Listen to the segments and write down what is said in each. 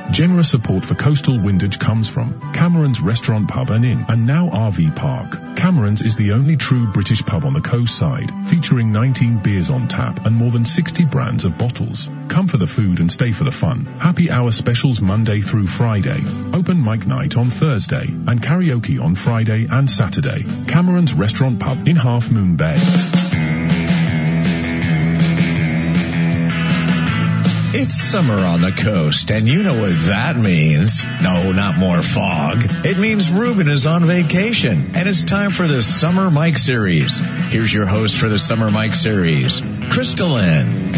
Generous support for Coastal Windage comes from Cameron's Restaurant, Pub and Inn, and now RV Park. Cameron's is the only true British pub on the coast side, featuring 19 beers on tap and more than 60 brands of bottles. Come for the food and stay for the fun. Happy hour specials Monday through Friday. Open mic night on Thursday and karaoke on Friday and Saturday. Cameron's Restaurant, Pub in Half Moon Bay. It's summer on the coast, and you know what that means. No, not more fog. It means Ruben is on vacation, and it's time for the Summer Mike Series. Here's your host for the Summer Mike Series, Crystalline.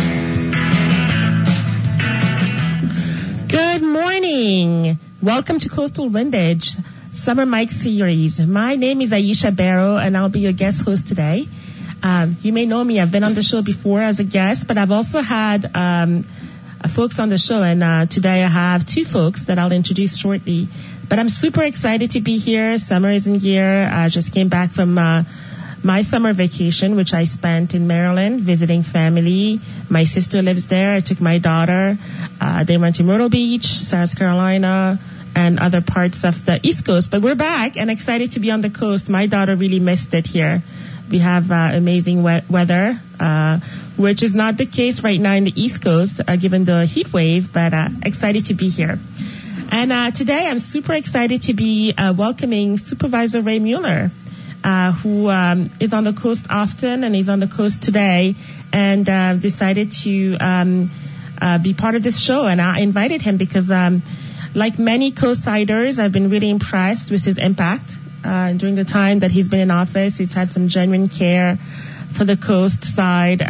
Good morning. Welcome to Coastal Windage, Summer Mike Series. My name is Aisha Barrow, and I'll be your guest host today. You may know me. I've been on the show before as a guest, but I've also had folks on the show, and today I have two folks that I'll introduce shortly. But I'm super excited to be here. Summer is in here. I just came back from my summer vacation, which I spent in Maryland visiting family. My sister lives there. I took my daughter. They went to Myrtle Beach, South Carolina, and other parts of the East Coast. But we're back and excited to be on the coast. My daughter really missed it here. We have amazing weather, which is not the case right now in the East Coast, given the heat wave, but excited to be here. And today I'm super excited to be welcoming Supervisor Ray Mueller, who is on the coast often and is on the coast today, and decided to be part of this show. And I invited him because, like many coastsiders, I've been really impressed with his impact. During the time that he's been in office, he's had some genuine care for the coast side.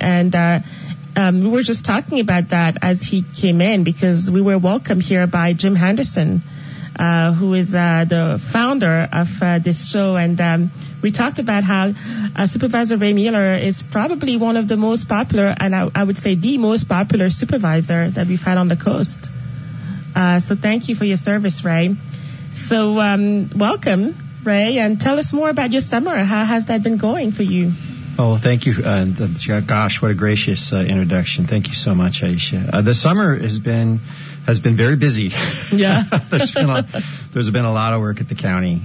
We were just talking about that as he came in, because we were welcomed here by Jim Henderson, who is the founder of this show. And we talked about how Supervisor Ray Mueller is probably one of the most popular, and I would say the most popular supervisor that we've had on the coast. So thank you for your service, Ray. So welcome, Ray, and tell us more about your summer. How has that been going for you? Oh, thank you. Gosh, what a gracious introduction. Thank you so much, Aisha. The summer has been very busy. Yeah. There's been a lot of work at the county,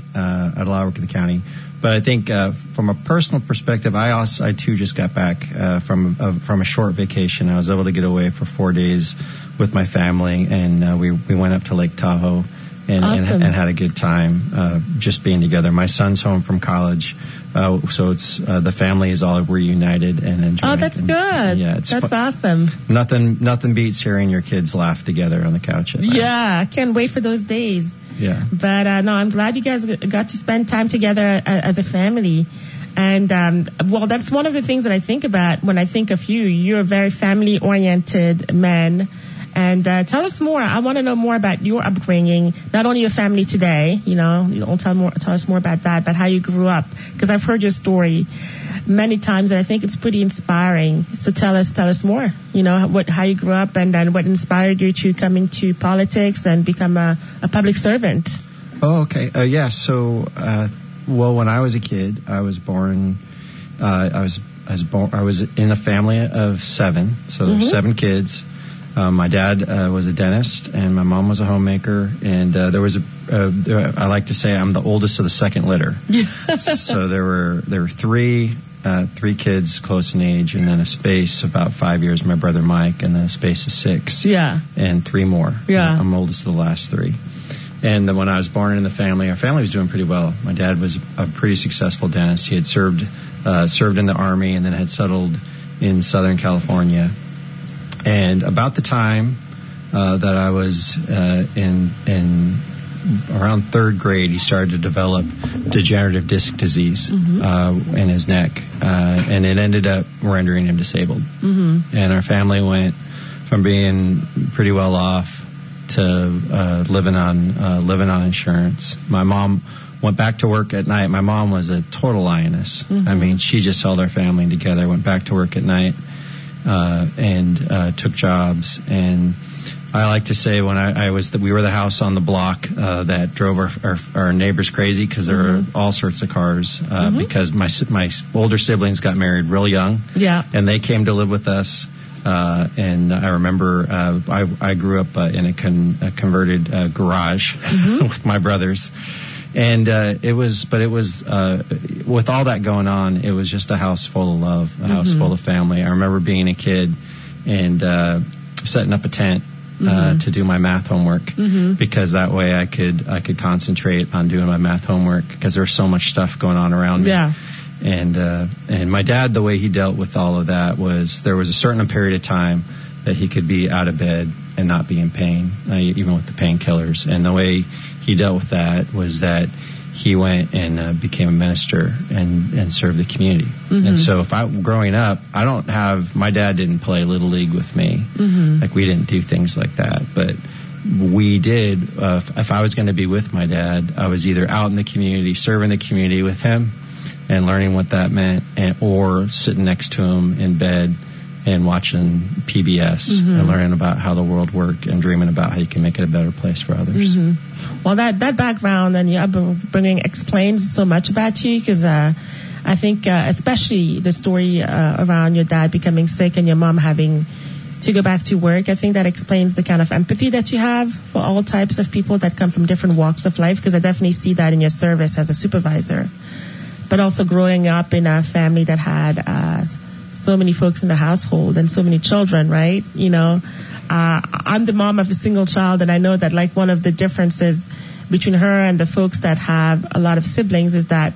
But I think from a personal perspective, I too just got back from a short vacation. I was able to get away for 4 days with my family, and we went up to Lake Tahoe. And had a good time just being together. My son's home from college, so it's the family is all reunited and enjoying. Oh, that's good. Yeah, that's awesome. Nothing beats hearing your kids laugh together on the couch at night. Yeah, I can't wait for those days. Yeah. But no, I'm glad you guys got to spend time together as a family. And well, that's one of the things that I think about when I think of you. You're a very family-oriented man. And tell us more. I want to know more about your upbringing, not only your family today, tell us more about that, but how you grew up. Because I've heard your story many times, and I think it's pretty inspiring. So tell us more, how you grew up and what inspired you to come into politics and become a public servant. Oh, okay. Yeah. So, well, when I was a kid, I was born, I was in a family of 7. So there's 7 kids. My dad was a dentist, and my mom was a homemaker. And there was I like to say I'm the oldest of the second litter. Yeah. So there were three kids close in age, and then a space about 5 years, my brother Mike, and then a space of 6. Yeah. And 3 more. Yeah. I'm oldest of the last 3. And then when I was born in the family, our family was doing pretty well. My dad was a pretty successful dentist. He had served in the Army and then had settled in Southern California. And about the time that I was in around 3rd grade, he started to develop degenerative disc disease in his neck, and it ended up rendering him disabled. Mm-hmm. And our family went from being pretty well off to living on insurance. My mom went back to work at night. My mom was a total lioness. Mm-hmm. I mean, she just held our family together. Went back to work at night. And took jobs. And I like to say when we were the house on the block that drove our neighbors crazy, because there were all sorts of cars because my older siblings got married real young. Yeah. And they came to live with us And I remember I grew up in a converted garage with my brothers. And it was with all that going on, it was just a house full of love, a house full of family. I remember being a kid and setting up a tent to do my math homework because that way I could concentrate on doing my math homework because there was so much stuff going on around me. Yeah. And my dad, the way he dealt with all of that was there was a certain period of time that he could be out of bed and not be in pain, even with the painkillers. And the way he dealt with that was that he went and became a minister and served the community. And so growing up, my dad didn't play Little League with me. Like we didn't do things like that. But we did, if I was going to be with my dad, I was either out in the community, serving the community with him and learning what that meant, or sitting next to him in bed and watching PBS and learning about how the world worked and dreaming about how you can make it a better place for others. Well, that background and your upbringing explains so much about you because I think especially the story around your dad becoming sick and your mom having to go back to work, I think that explains the kind of empathy that you have for all types of people that come from different walks of life, because I definitely see that in your service as a supervisor. But also growing up in a family that had so many folks in the household and so many children, right? You know, I'm the mom of a single child, and I know that like one of the differences between her and the folks that have a lot of siblings is that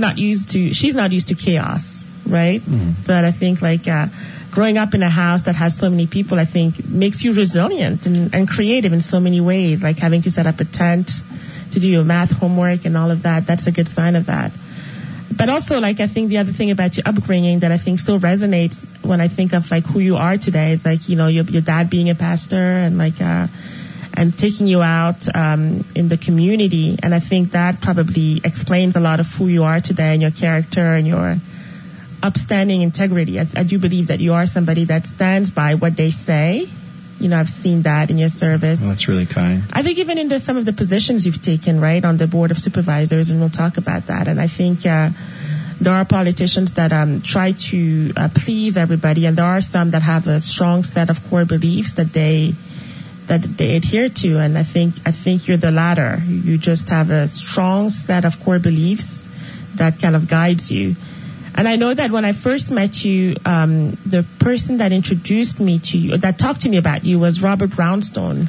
she's not used to chaos, right? So that I think like growing up in a house that has so many people, I think makes you resilient and creative in so many ways, like having to set up a tent to do your math homework and all of that. That's a good sign of that. But also, like, I think the other thing about your upbringing that I think so resonates when I think of, like, who you are today is, like, you know, your dad being a pastor and, like, and taking you out in the community. And I think that probably explains a lot of who you are today and your character and your upstanding integrity. I do believe that you are somebody that stands by what they say. You know, I've seen that in your service. Well, that's really kind. I think even in some of the positions you've taken, right, on the board of supervisors, and we'll talk about that. And I think there are politicians that try to please everybody, and there are some that have a strong set of core beliefs that they adhere to. And I think you're the latter. You just have a strong set of core beliefs that kind of guides you. And I know that when I first met you, the person that introduced me to you, that talked to me about you, was Robert Brownstone,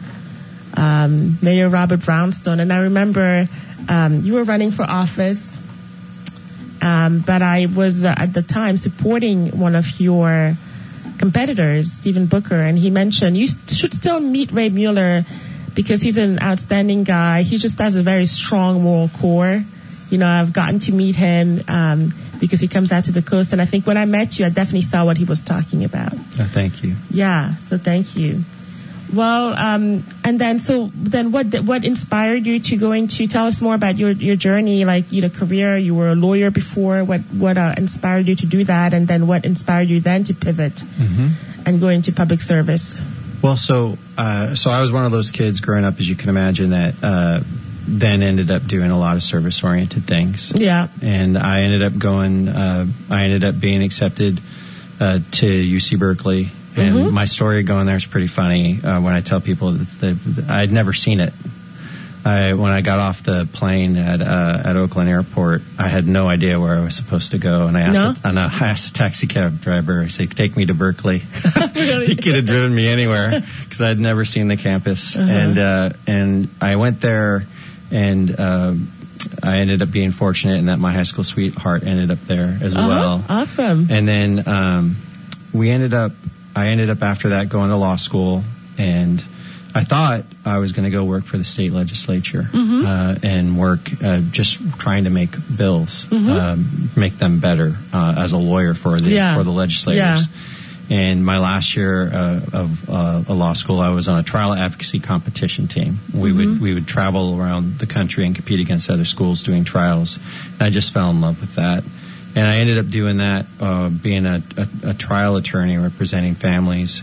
Mayor Robert Brownstone. And I remember you were running for office, but I was at the time supporting one of your competitors, Stephen Booker, and he mentioned you should still meet Ray Mueller because he's an outstanding guy. He just has a very strong moral core. You know, I've gotten to meet him because he comes out to the coast, and I think when I met you, I definitely saw what he was talking about. Thank you. Yeah, so thank you. Well, and then what inspired you to go into? Tell us more about your journey, like career. You were a lawyer before. What inspired you to do that, and then what inspired you then to pivot and go into public service? Well, so I was one of those kids growing up, as you can imagine, that then ended up doing a lot of service-oriented things. Yeah. And I ended up being accepted to UC Berkeley. And my story going there is pretty funny when I tell people that I'd never seen it. When I got off the plane at Oakland Airport, I had no idea where I was supposed to go. And I asked the taxi cab driver, I said, take me to Berkeley. Really? He could have driven me anywhere because I'd never seen the campus. And I went there. And I ended up being fortunate in that my high school sweetheart ended up there as well. Awesome. And then I ended up after that going to law school, and I thought I was going to go work for the state legislature and work just trying to make bills, make them better as a lawyer for the legislators. Yeah. And my last year of law school, I was on a trial advocacy competition team. We would travel around the country and compete against other schools doing trials. And I just fell in love with that. And I ended up doing that, being a trial attorney representing families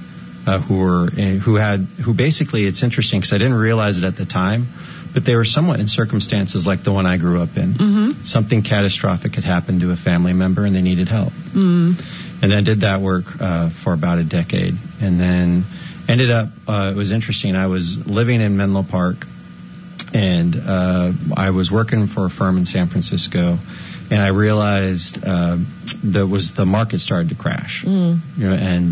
who basically, it's interesting because I didn't realize it at the time, but they were somewhat in circumstances like the one I grew up in. Something catastrophic had happened to a family member and they needed help. And I did that work for about a decade, and then ended up. It was interesting. I was living in Menlo Park, and I was working for a firm in San Francisco, and I realized the market started to crash. You know,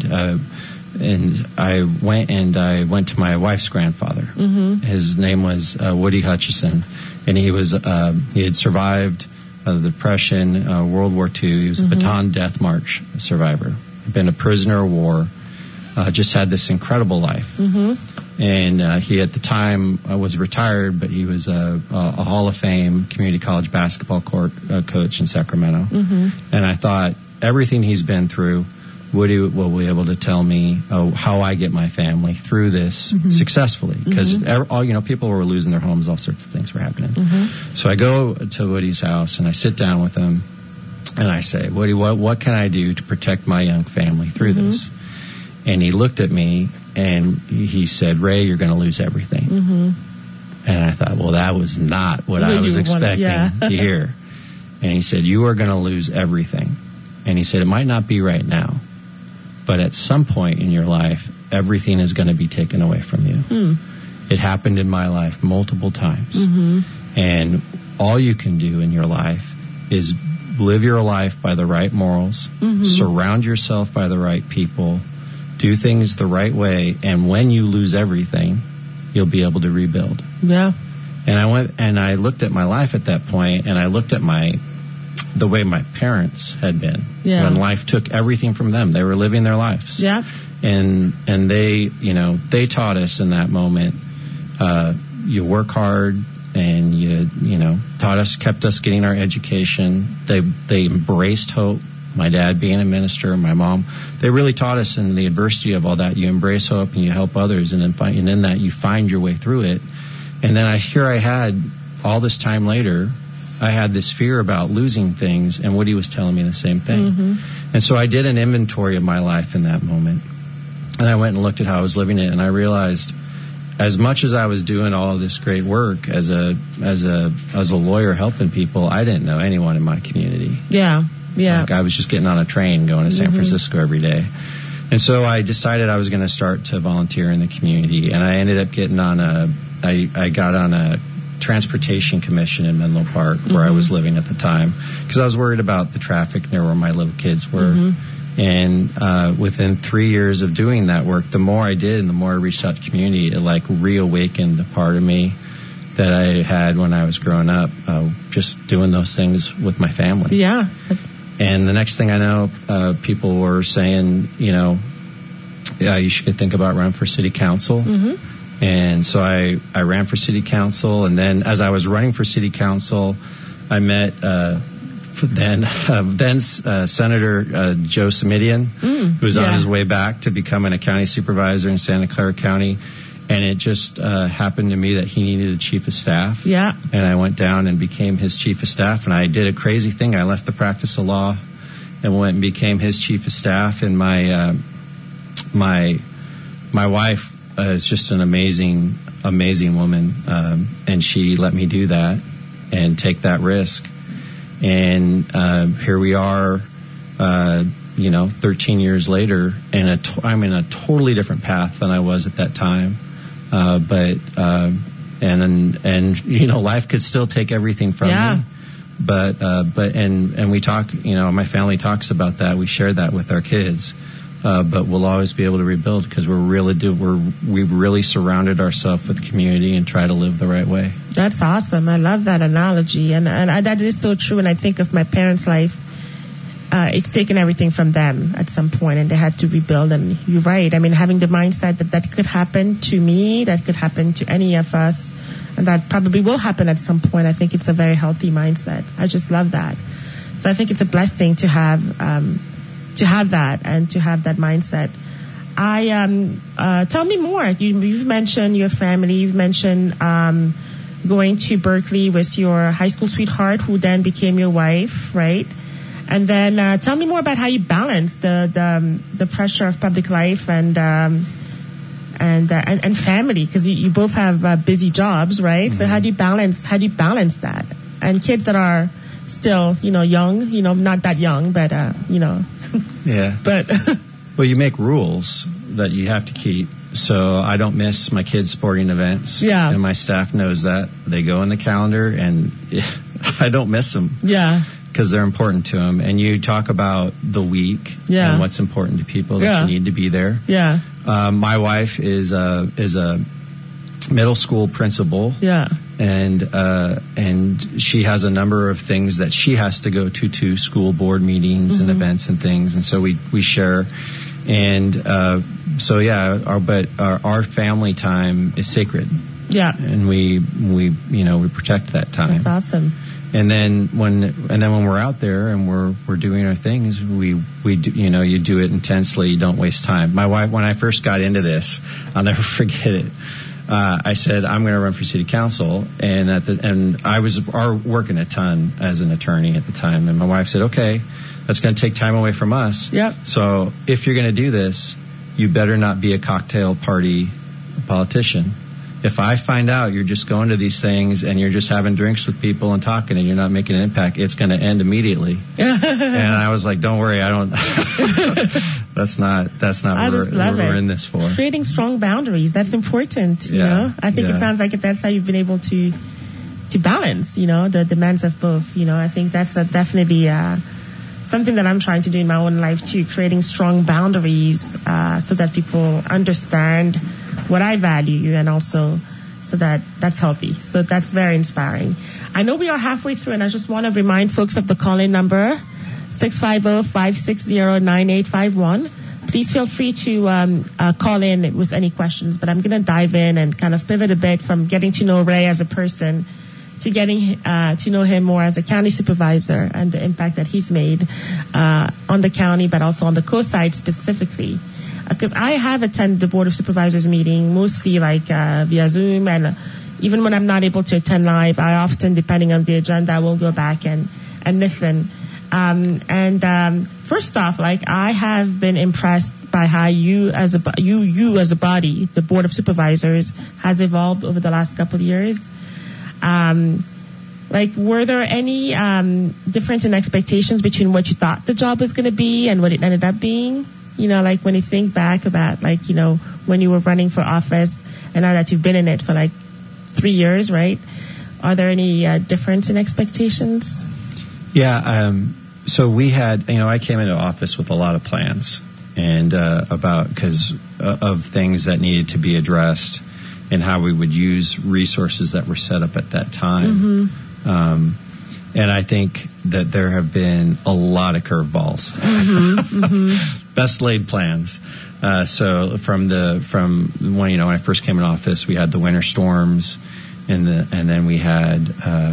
and I went to my wife's grandfather. His name was Woody Hutchison, and he had survived the Depression, World War II. He was a Bataan Death March survivor. Been a prisoner of war. Just had this incredible life. And he at the time was retired, but he was a Hall of Fame community college basketball coach in Sacramento. And I thought, everything he's been through, Woody will be able to tell me how I get my family through this successfully, because people were losing their homes, all sorts of things were happening. So I go to Woody's house and I sit down with him and I say, Woody, what can I do to protect my young family through this? And he looked at me and he said, Ray, you're going to lose everything. And I thought, well, that was not what I was expecting to hear. And he said, you are going to lose everything. And he said, it might not be right now, but at some point in your life, everything is going to be taken away from you. It happened in my life multiple times. And all you can do in your life is live your life by the right morals, surround yourself by the right people, do things the right way, and when you lose everything, you'll be able to rebuild. Yeah. And I went and I looked at my life at that point, and I looked at the way my parents had been when life took everything from them. They were living their lives. Yeah. And they taught us in that moment, you work hard, and you kept us getting our education. They embraced hope. My dad being a minister, my mom, they really taught us in the adversity of all that, you embrace hope and you help others, and in that you find your way through it. And then I had all this time later, I had this fear about losing things, and Woody was telling me the same thing. And so I did an inventory of my life in that moment, and I went and looked at how I was living it, and I realized, as much as I was doing all of this great work as a lawyer helping people, I didn't know anyone in my community. Yeah. Like I was just getting on a train going to San Francisco every day. And so I decided I was going to start to volunteer in the community, and I ended up getting on I got on a transportation commission in Menlo Park, where I was living at the time, because I was worried about the traffic near where my little kids were. And within 3 years of doing that work, the more I did and the more I reached out to the community, it like reawakened a part of me that I had when I was growing up, just doing those things with my family. Yeah. And the next thing I know, people were saying, you should think about running for city council. And so I ran for city council, and then as I was running for city council, I met then Senator Joe Simidian, who was on his way back to becoming a county supervisor in Santa Clara County. And it just happened to me that he needed a chief of staff. Yeah. And I went down and became his chief of staff. And I did a crazy thing. I left the practice of law and went and became his chief of staff. And my wife is just an amazing woman. And she let me do that and take that risk. And here we are, 13 years later, and I'm in a totally different path than I was at that time. But life could still take everything from me. But we talk, my family talks about that. We share that with our kids. But we'll always be able to rebuild, because we've really surrounded ourselves with community and try to live the right way. That's awesome. I love that analogy. And that is so true. And I think of my parents' life, it's taken everything from them at some point, and they had to rebuild. And you're right. I mean, having the mindset that could happen to me, that could happen to any of us, and that probably will happen at some point. I think it's a very healthy mindset. I just love that. So I think it's a blessing to have that and to have that mindset. Tell me more. You've mentioned your family. You've mentioned going to Berkeley with your high school sweetheart, who then became your wife, right? And then tell me more about how you balance the pressure of public life and family, because you both have busy jobs, right? So how do you balance that? And kids that are still, young, not that young, but, Yeah. but. Well, you make rules that you have to keep. So I don't miss my kids' sporting events. Yeah. And my staff knows that. They go in the calendar, and I don't miss them. Yeah. Because they're important to them. And you talk about the week and what's important to people that you need to be there. Yeah. My wife is a middle school principal. Yeah. And she has a number of things that she has to go to school board meetings and events and things. And so we share. And our family time is sacred. Yeah. And we protect that time. That's awesome. And then when we're out there and we're doing our things, we do, you do it intensely. You don't waste time. My wife, when I first got into this, I'll never forget it. I said, I'm going to run for city council. And I was working a ton as an attorney at the time. And my wife said, okay, that's going to take time away from us. Yep. So if you're going to do this, you better not be a cocktail party politician. If I find out you're just going to these things and you're just having drinks with people and talking and you're not making an impact, it's going to end immediately. And I was like, don't worry, I don't. That's not what we're in this for. Creating strong boundaries, that's important. You know, I think it sounds like that's how you've been able to balance, the demands of both. I think that's definitely something that I'm trying to do in my own life too, creating strong boundaries so that people understand what I value and also so that's healthy. So that's very inspiring. I know we are halfway through, and I just want to remind folks of the call-in number, 650-560-9851. Please feel free to call in with any questions, but I'm going to dive in and kind of pivot a bit from getting to know Ray as a person to getting to know him more as a county supervisor and the impact that he's made on the county, but also on the coast side specifically. Because I have attended the Board of Supervisors meeting, mostly via Zoom, and even when I'm not able to attend live, I often, depending on the agenda, will go back and listen. First off, I have been impressed by how you as a body, the Board of Supervisors, has evolved over the last couple of years. Were there any difference in expectations between what you thought the job was going to be and what it ended up being? When you think back about, when you were running for office and now that you've been in it for 3 years, right? Are there any difference in expectations? Yeah. So we had, I came into office with a lot of plans and because of things that needed to be addressed and how we would use resources that were set up at that time. Mm-hmm. And I think that there have been a lot of curveballs. Best laid plans. So from when I first came in office, we had the winter storms, and then we had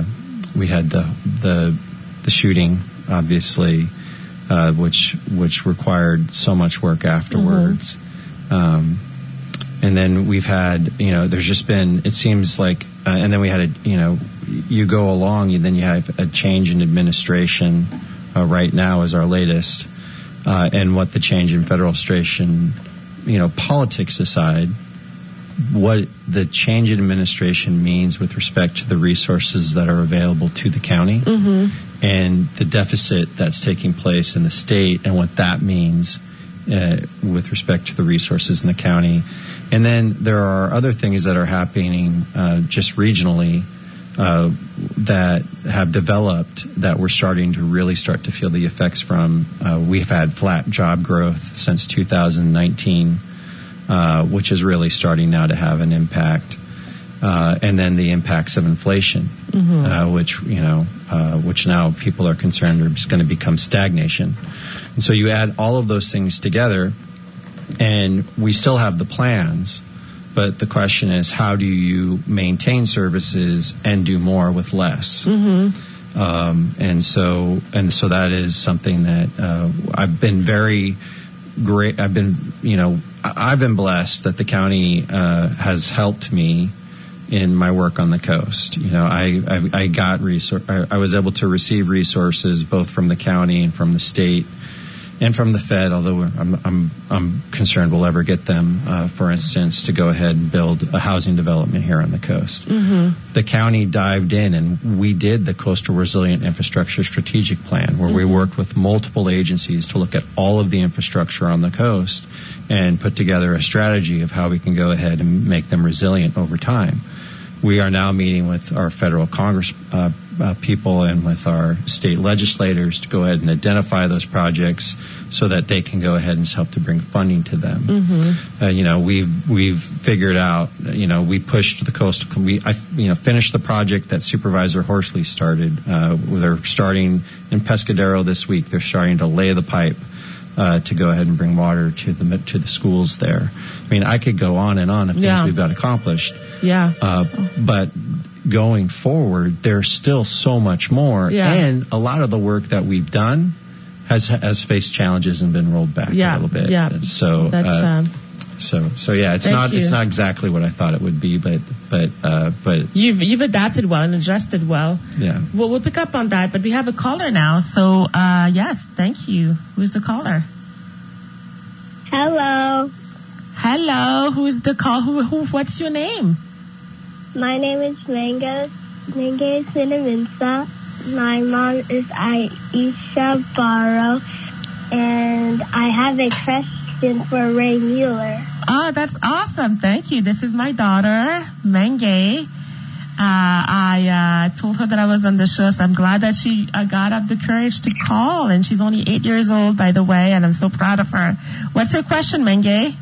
the shooting, obviously, which required so much work afterwards. Mm-hmm. And then we've had, there's just been, it seems like, and then we had you go along, and then you have a change in administration. Right now is our latest, and what the change in federal administration, politics aside, what the change in administration means with respect to the resources that are available to the county, and the deficit that's taking place in the state, and what that means with respect to the resources in the county. And then there are other things that are happening just regionally that have developed that we're starting to really start to feel the effects from. We've had flat job growth since 2019, which is really starting now to have an impact. And then the impacts of inflation, which now people are concerned are just going to become stagnation. And so you add all of those things together, and we still have the plans, but the question is, how do you maintain services and do more with less? And so that is something that I've been very great. I've been blessed that the county has helped me in my work on the coast. I got I was able to receive resources both from the county and from the state. and from the Fed, although I'm concerned we'll ever get them, for instance, to go ahead and build a housing development here on the coast. The county dived in and we did the Coastal Resilient Infrastructure Strategic Plan, where we worked with multiple agencies to look at all of the infrastructure on the coast and put together a strategy of how we can go ahead and make them resilient over time. We are now meeting with our federal Congress people and with our state legislators to go ahead and identify those projects so that they can go ahead and help to bring funding to them. We've figured out, we pushed the coastal, finished the project that Supervisor Horsley started. They're starting in Pescadero this week. They're starting to lay the pipe to go ahead and bring water to the schools there. I mean, I could go on and on of things we've got accomplished. But going forward, there's still so much more. And a lot of the work that we've done has faced challenges and been rolled back a little bit. So it's not exactly what I thought it would be, but you've adapted well and adjusted well. Well, we'll pick up on that, but we have a caller now. So yes, thank you. Who's the caller? Hello. Who's the call? Who? What's your name? My name is Menge Sinaminsa. My mom is Aisha Barrow, and I have a question for Ray Mueller. Oh, that's awesome. Thank you. This is my daughter, Menge. I told her that I was on the show, so I'm glad that she got up the courage to call, and she's only 8 years old, by the way, and I'm so proud of her. What's your question, Menge?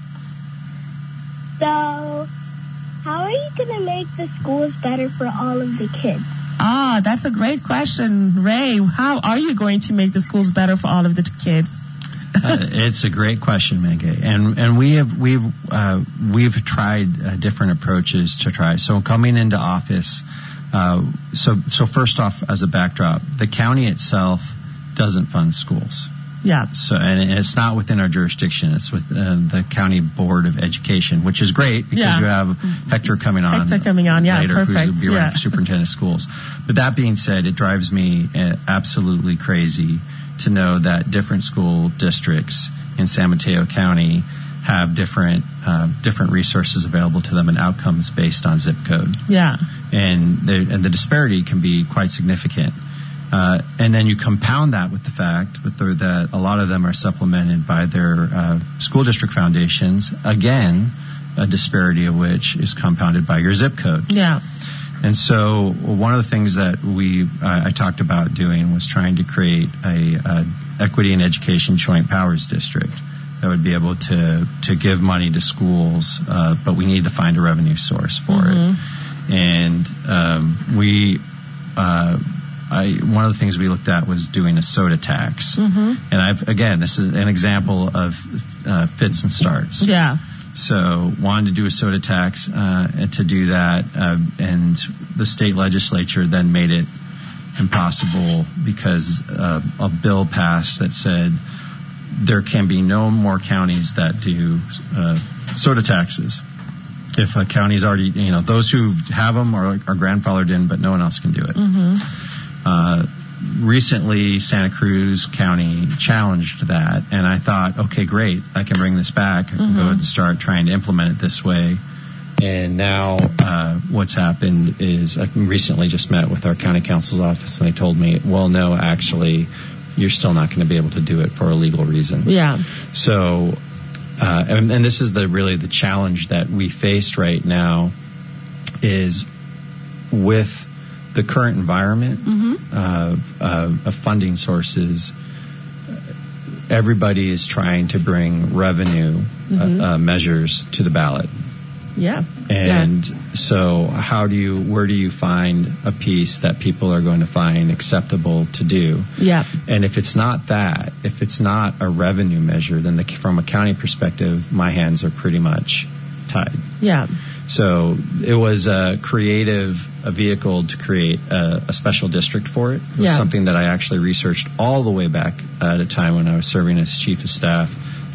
So, how are you going to make the schools better for all of the kids? Ah, that's a great question, Ray. How are you going to make the schools better for all of the kids? It's a great question, Menge, and we've tried different approaches to try. So coming into office, so first off, as a backdrop, the county itself doesn't fund schools. So, and it's not within our jurisdiction. It's with the County Board of Education, which is great because you have Hector coming on later, perfect. who's the superintendent of schools. But that being said, it drives me absolutely crazy to know that different school districts in San Mateo County have different resources available to them and outcomes based on zip code. And the disparity can be quite significant. And then you compound that with the fact that a lot of them are supplemented by their school district foundations, again, a disparity of which is compounded by your zip code. And so one of the things that I talked about doing was trying to create a equity and education joint powers district that would be able to give money to schools, but we need to find a revenue source for it. And one of the things we looked at was doing a soda tax. And this is an example of fits and starts. So wanted to do a soda tax, and to do that, and the state legislature then made it impossible because a bill passed that said there can be no more counties that do soda taxes. If a county's already, those who have them are grandfathered in, but no one else can do it. Recently, Santa Cruz County challenged that, and I thought, okay, great, I can bring this back. I can go and start trying to implement it this way. And now what's happened is I recently just met with our county council's office, and they told me, well, no, actually, you're still not going to be able to do it for a legal reason. So, and this is really the challenge that we faced right now is with the current environment of funding sources. Everybody is trying to bring revenue measures to the ballot. And so where do you find a piece that people are going to find acceptable to do? And if it's not that, if it's not a revenue measure, then from a county perspective, my hands are pretty much tied. So it was a vehicle to create a special district for it. It was something that I actually researched all the way back at a time when I was serving as chief of staff to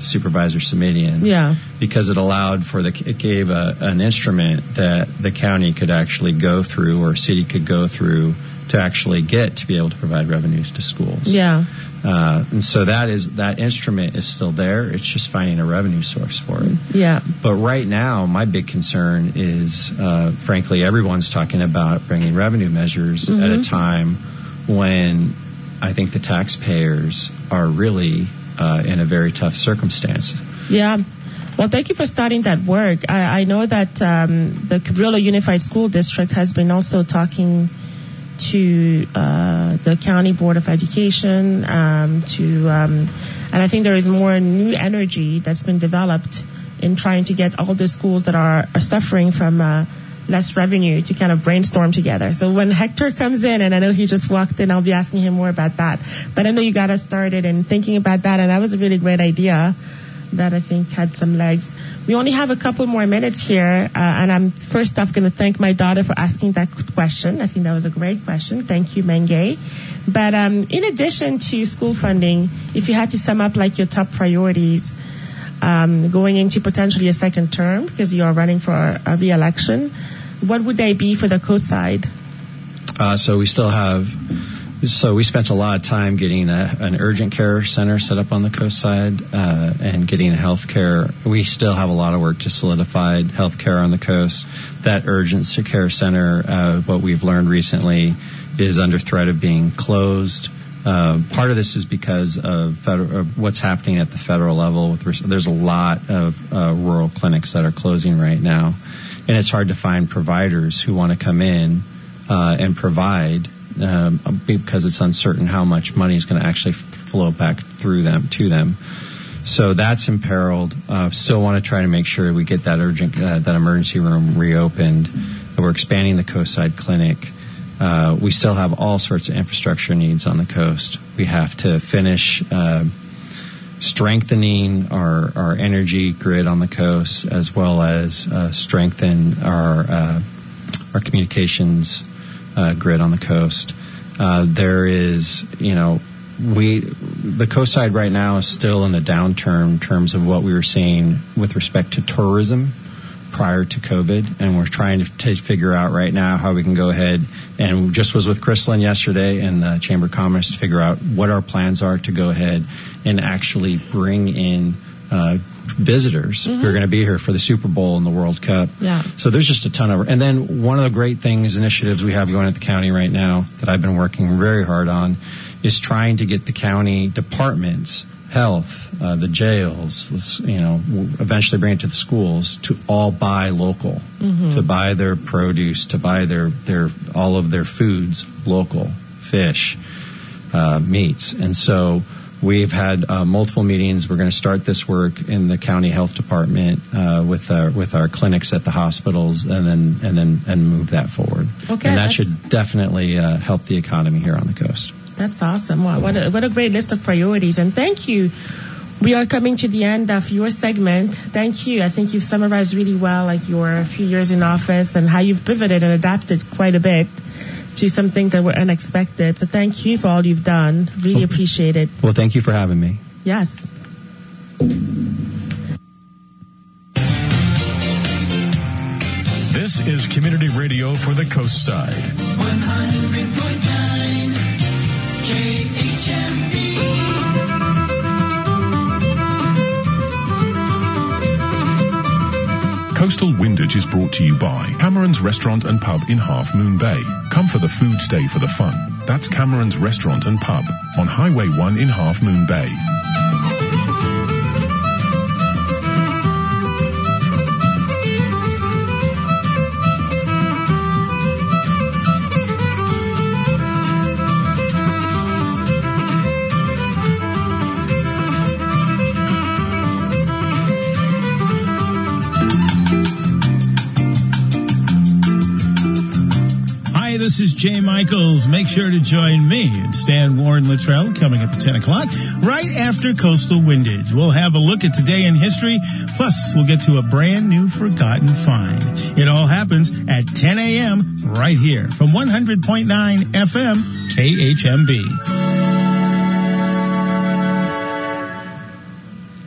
Supervisor Simidian. Yeah. Because it allowed it gave an instrument that the county could actually go through, or city could go through, to actually get to be able to provide revenues to schools. Yeah. And so that instrument is still there. It's just finding a revenue source for it. Yeah. But right now, my big concern is, frankly, everyone's talking about bringing revenue measures at a time when I think the taxpayers are really in a very tough circumstance. Yeah. Well, thank you for starting that work. I know that the Cabrillo Unified School District has been also talking to the County Board of Education, and I think there is more new energy that's been developed in trying to get all the schools that are suffering from less revenue to kind of brainstorm together. So when Hector comes in, and I know he just walked in, I'll be asking him more about that. But I know you got us started in thinking about that, and that was a really great idea that I think had some legs. We only have a couple more minutes here, and I'm first off going to thank my daughter for asking that question. I think that was a great question. Thank you, Menge. But in addition to school funding, if you had to sum up like your top priorities going into potentially a second term, because you are running for a re-election, what would they be for the coast side? So we spent a lot of time getting an urgent care center set up on the coast side, and getting health care. We still have a lot of work to solidify health care on the coast. That urgent care center, what we've learned recently, is under threat of being closed. Part of this is because of what's happening at the federal level. There's a lot of rural clinics that are closing right now, and it's hard to find providers who want to come in and provide, because it's uncertain how much money is going to actually flow back through them to them. So that's imperiled. Still want to try to make sure we get that that emergency room reopened. We're expanding the coastside clinic. We still have all sorts of infrastructure needs on the coast. We have to finish strengthening our energy grid on the coast, as well as strengthen our communications grid on the coast. There is, the coast side right now is still in a downturn in terms of what we were seeing with respect to tourism prior to COVID, and we're trying to figure out right now how we can go ahead, and just was with Crystalline yesterday and the Chamber of Commerce to figure out what our plans are to go ahead and actually bring in visitors who are going to be here for the Super Bowl and the World Cup. Yeah. So there's just a ton of, and then one of the great initiatives we have going at the county right now that I've been working very hard on is trying to get the county departments, health, the jails, eventually bring it to the schools, to all buy local, to buy their produce, to buy their all of their foods local, fish, meats. And so we've had multiple meetings. We're going to start this work in the county health department with our clinics at the hospitals, and then move that forward. Okay, and that should definitely help the economy here on the coast. That's awesome. Wow, what a great list of priorities. And thank you. We are coming to the end of your segment. Thank you. I think you've summarized really well, like your few years in office and how you've pivoted and adapted quite a bit to some things that were unexpected. So thank you for all you've done. Really appreciate it. Well, thank you for having me. Yes. This is Community Radio for the Coast Side. 100.9 KHMB. Coastal Windage is brought to you by Cameron's Restaurant and Pub in Half Moon Bay. Come for the food, stay for the fun. That's Cameron's Restaurant and Pub on Highway 1 in Half Moon Bay. This is Jay Michaels. Make sure to join me and Stan Warren Luttrell coming up at 10 o'clock, right after Coastal Windage. We'll have a look at today in history, plus we'll get to a brand new forgotten find. It all happens at 10 a.m. right here from 100.9 FM KHMB.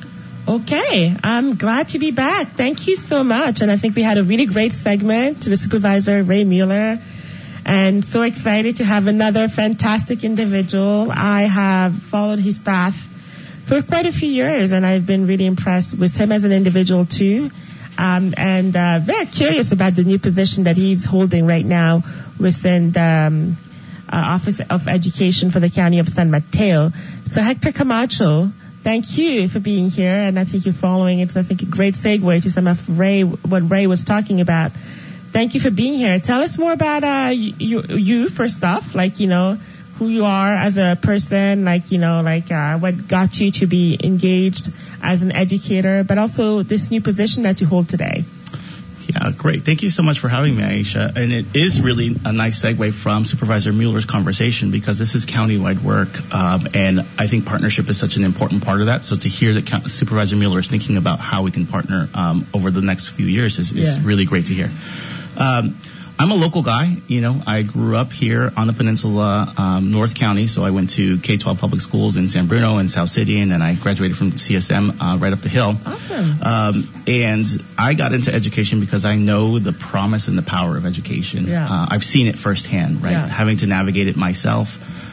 Okay, I'm glad to be back. Thank you so much. And I think we had a really great segment with Supervisor Ray Mueller. And so excited to have another fantastic individual. I have followed his path for quite a few years, and I've been really impressed with him as an individual too. And very curious about the new position that he's holding right now within the Office of Education for the County of San Mateo. So Hector Camacho, thank you for being here, and I think you're following. It's, I think, a great segue to some of what Ray was talking about. Thank you for being here. Tell us more about you first off, like, you know, who you are as a person, like, you know, like what got you to be engaged as an educator, but also this new position that you hold today. Yeah, great. Thank you so much for having me, Aisha. And it is really a nice segue from Supervisor Mueller's conversation, because this is countywide work, and I think partnership is such an important part of that. So to hear that Supervisor Mueller is thinking about how we can partner over the next few years is really great to hear. I'm a local guy. You know, I grew up here on the peninsula, North County. So I went to K-12 public schools in San Bruno and South City, and then I graduated from CSM right up the hill. Awesome. And I got into education because I know the promise and the power of education. Yeah. I've seen it firsthand, right? Yeah. Having to navigate it myself,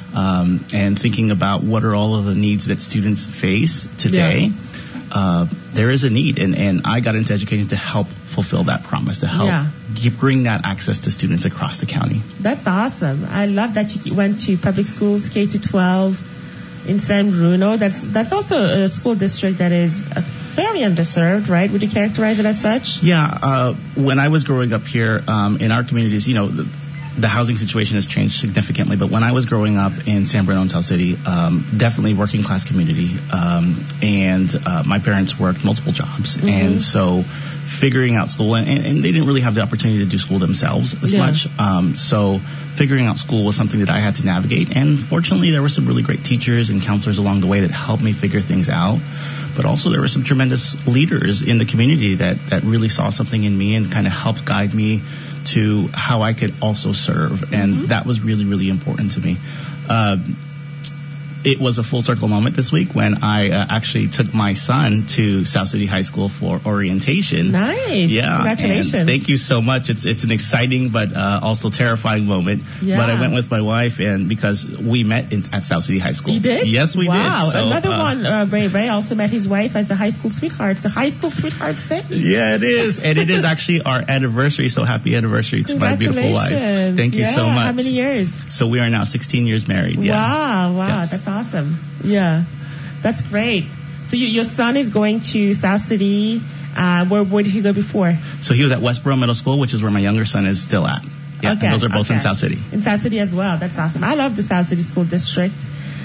and thinking about what are all of the needs that students face today. Yeah. There is a need, and I got into education to help fulfill that promise, to help bring that access to students across the county. That's awesome. I love that you went to public schools, K-12 in San Bruno. That's also a school district that is fairly underserved, right? Would you characterize it as such? Yeah. When I was growing up here in our communities, you know, the housing situation has changed significantly, but when I was growing up in San Bruno and South City, definitely working class community, and my parents worked multiple jobs, and so figuring out school, and they didn't really have the opportunity to do school themselves as much, so figuring out school was something that I had to navigate, and fortunately there were some really great teachers and counselors along the way that helped me figure things out. But also there were some tremendous leaders in the community that really saw something in me and kind of helped guide me to how I could also serve. And that was really, really important to me. It was a full circle moment this week when I actually took my son to South City High School for orientation. Nice. Yeah. Congratulations. And thank you so much. It's an exciting but also terrifying moment. Yeah. But I went with my wife, and because we met at South City High School. You did? Yes, we did. Wow. So, Another one, Ray also met his wife as a high school sweetheart. The High School Sweethearts Day. Yeah, it is. And it is actually our anniversary. So happy anniversary to my beautiful wife. Thank you so much. How many years? So we are now 16 years married. Yeah. Wow. Yes. That's awesome. Yeah, that's great. So your son is going to South City. Where did he go before? So he was at Westboro Middle School, which is where my younger son is still at. Yeah, okay. Those are both in South City. In South City as well. That's awesome. I love the South City School District.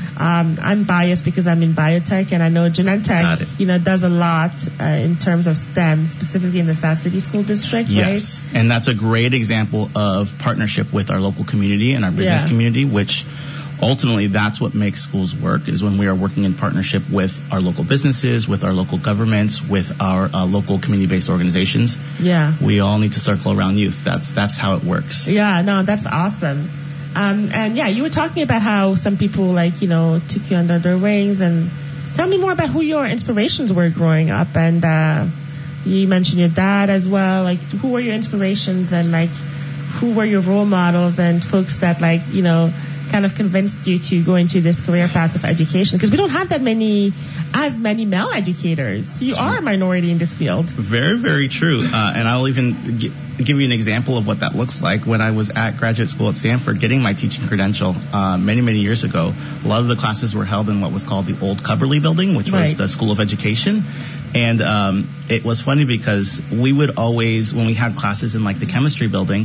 I'm biased because I'm in biotech, and I know Genentech, you know, does a lot in terms of STEM, specifically in the South City School District, yes. Right? And that's a great example of partnership with our local community and our business community, which ultimately that's what makes schools work, is when we are working in partnership with our local businesses, with our local governments, with our local community-based organizations. Yeah. We all need to circle around youth. That's how it works. Yeah, no, that's awesome. And yeah, you were talking about how some people, like, you know, took you under their wings, and tell me more about who your inspirations were growing up. And you mentioned your dad as well. Like, who were your inspirations, and like, who were your role models and folks that, like, you know, kind of convinced you to go into this career path of education? Because we don't have as many male educators. You are a minority in this field. Very, very true. And I'll even give you an example of what that looks like. When I was at graduate school at Stanford getting my teaching credential many, many years ago, a lot of the classes were held in what was called the old Cubberley building, which was the School of Education. And it was funny because we would always, when we had classes in like the chemistry building,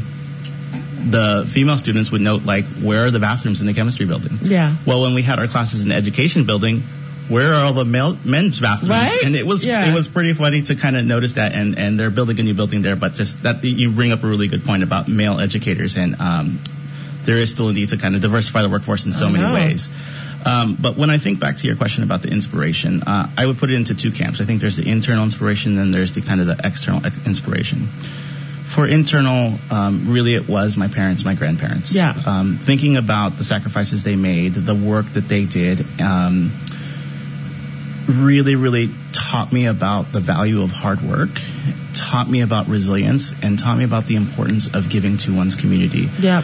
the female students would note, like, where are the bathrooms in the chemistry building? Yeah. Well, when we had our classes in the education building, where are all the men's bathrooms? Right? And it was pretty funny to kind of notice that, and they're building a new building there, but just that you bring up a really good point about male educators, and there is still a need to kind of diversify the workforce in so many ways. But when I think back to your question about the inspiration, I would put it into two camps. I think there's the internal inspiration, and there's the kind of the external inspiration. For internal, really it was my parents, my grandparents. Yeah. Thinking about the sacrifices they made, the work that they did, really, really taught me about the value of hard work, taught me about resilience, and taught me about the importance of giving to one's community. Yeah.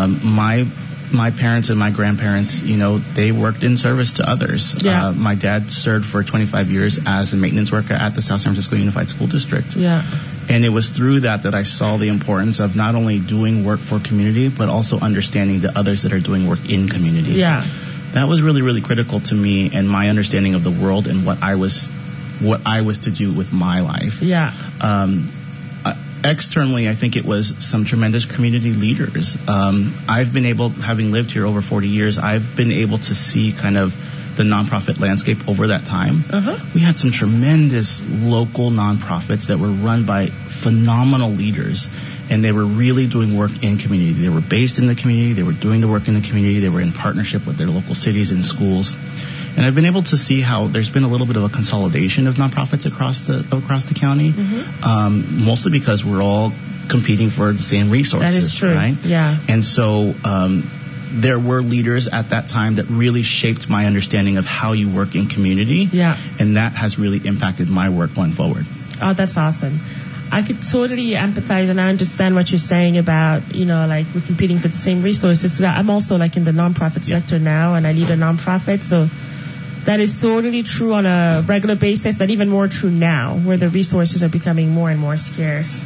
My parents and my grandparents, they worked in service to others. Yeah. My dad served for 25 years as a maintenance worker at the South San Francisco Unified School District. Yeah. And it was through that I saw the importance of not only doing work for community, but also understanding the others that are doing work in community. Yeah. That was really, really critical to me and my understanding of the world and what I was to do with my life. Yeah. Externally, I think it was some tremendous community leaders. I've been able, having lived here over 40 years, I've been able to see kind of the nonprofit landscape over that time. Uh-huh. We had some tremendous local nonprofits that were run by phenomenal leaders, and they were really doing work in community. They were based in the community. They were doing the work in the community. They were in partnership with their local cities and schools. And I've been able to see how there's been a little bit of a consolidation of nonprofits across the county, mostly because we're all competing for the same resources. That is true. Right? Yeah. And so there were leaders at that time that really shaped my understanding of how you work in community. Yeah. And that has really impacted my work going forward. Oh, that's awesome. I could totally empathize, and I understand what you're saying about, we're competing for the same resources. So I'm also in the nonprofit sector now, and I lead a nonprofit, so that is totally true on a regular basis, but even more true now, where the resources are becoming more and more scarce.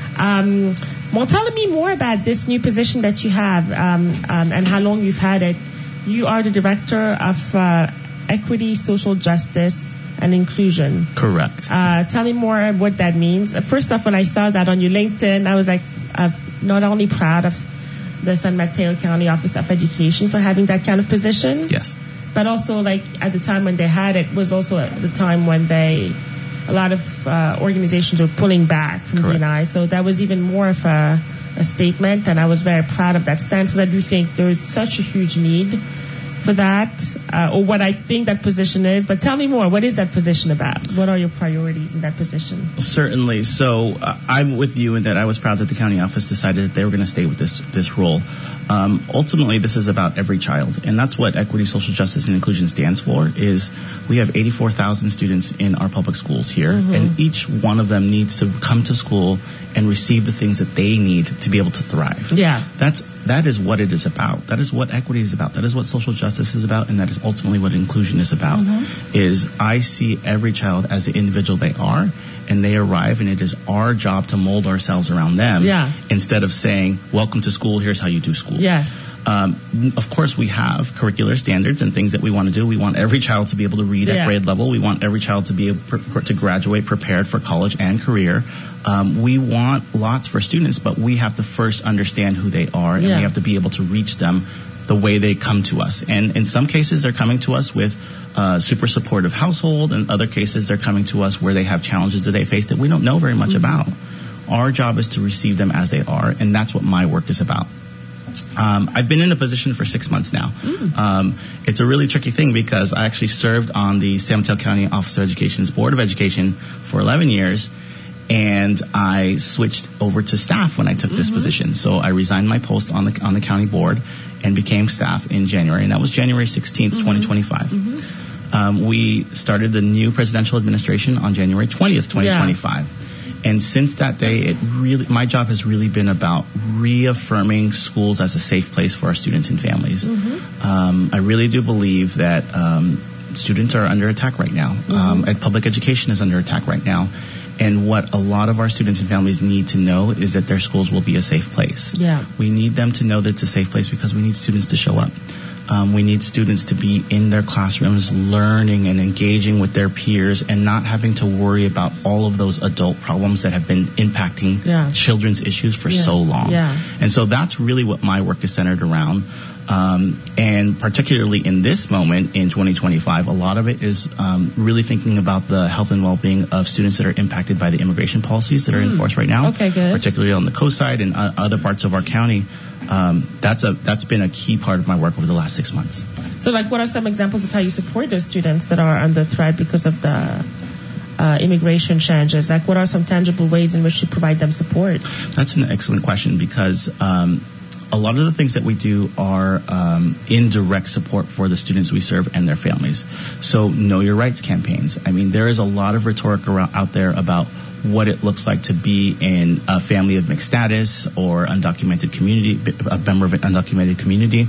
Well, tell me more about this new position that you have, and how long you've had it. You are the Director of Equity, Social Justice, and Inclusion. Correct. Tell me more what that means. First off, when I saw that on your LinkedIn, I was not only proud of the San Mateo County Office of Education for having that kind of position. Yes. But also, at the time when they had it, was also at the time when a lot of organizations were pulling back from D&I. So that was even more of a statement, and I was very proud of that stance, because I do think there is such a huge need for that, or what I think that position is. But tell me more. What is that position about? What are your priorities in that position? Certainly. So I'm with you in that I was proud that the county office decided that they were going to stay with this role. Ultimately, this is about every child, and that's what Equity, Social Justice, and Inclusion stands for. Is we have 84,000 students in our public schools here, and each one of them needs to come to school and receive the things that they need to be able to thrive. Yeah. That is what it is about. That is what equity is about. That is what social justice is about, and that is ultimately what inclusion is about. Is I see every child as the individual they are, and they arrive, and it is our job to mold ourselves around them. Yeah. Instead of saying, "Welcome to school. Here's how you do school." Yeah. Of course, we have curricular standards and things that we want to do. We want every child to be able to read at grade level. We want every child to be able to graduate prepared for college and career. We want lots for students, but we have to first understand who they are, and we have to be able to reach them the way they come to us. And in some cases, they're coming to us with super supportive household. In other cases, they're coming to us where they have challenges that they face that we don't know very much about. Our job is to receive them as they are, and that's what my work is about. I've been in the position for 6 months now. It's a really tricky thing because I actually served on the San Mateo County Office of Education's Board of Education for 11 years, and I switched over to staff when I took this position. So I resigned my post on the county board and became staff in January, and that was January 16th, 2025. We started the new presidential administration on January 20th, 2025. And since that day, my job has really been about reaffirming schools as a safe place for our students and families. I really do believe that students are under attack right now, and public education is under attack right now. And what a lot of our students and families need to know is that their schools will be a safe place. Yeah. We need them to know that it's a safe place because we need students to show up. We need students to be in their classrooms learning and engaging with their peers and not having to worry about all of those adult problems that have been impacting children's issues for so long. Yeah. And so that's really what my work is centered around. And particularly in this moment in 2025, a lot of it is really thinking about the health and well-being of students that are impacted by the immigration policies that are in force right now. Okay, good. Particularly on the coast side and other parts of our county. That's been a key part of my work over the last 6 months. So, what are some examples of how you support those students that are under threat because of the immigration changes? What are some tangible ways in which you provide them support? That's an excellent question because a lot of the things that we do are in direct support for the students we serve and their families. So Know Your Rights campaigns. I mean, there is a lot of rhetoric out there about what it looks like to be in a family of mixed status or undocumented community, a member of an undocumented community.